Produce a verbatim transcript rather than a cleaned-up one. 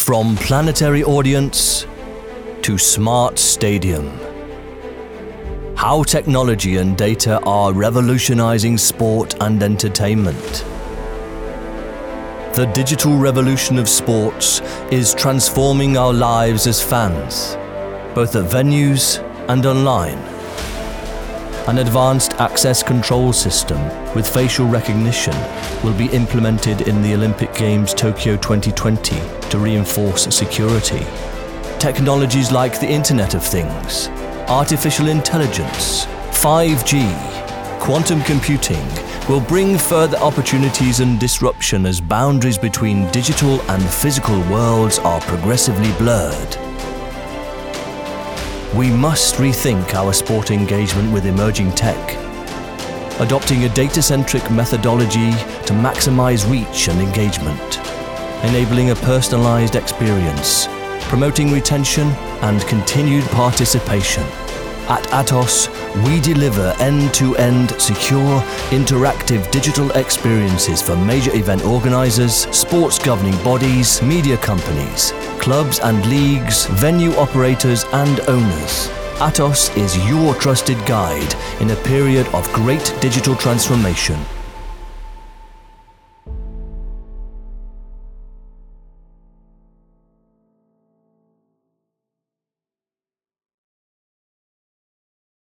From planetary audience to smart stadium. How technology and data are revolutionizing sport and entertainment. The digital revolution of sports is transforming our lives as fans, both at venues and online. An advanced access control system with facial recognition will be implemented in the Olympic Games Tokyo twenty twenty to reinforce security. Technologies like the Internet of Things, artificial intelligence, five G, quantum computing will bring further opportunities and disruption as boundaries between digital and physical worlds are progressively blurred. We must rethink our sport engagement with emerging tech, adopting a data-centric methodology to maximize reach and engagement, enabling a personalized experience, promoting retention and continued participation. At Atos, we deliver end-to-end, secure, interactive digital experiences for major event organizers, sports governing bodies, media companies, clubs and leagues, venue operators and owners. Atos is your trusted guide in a period of great digital transformation.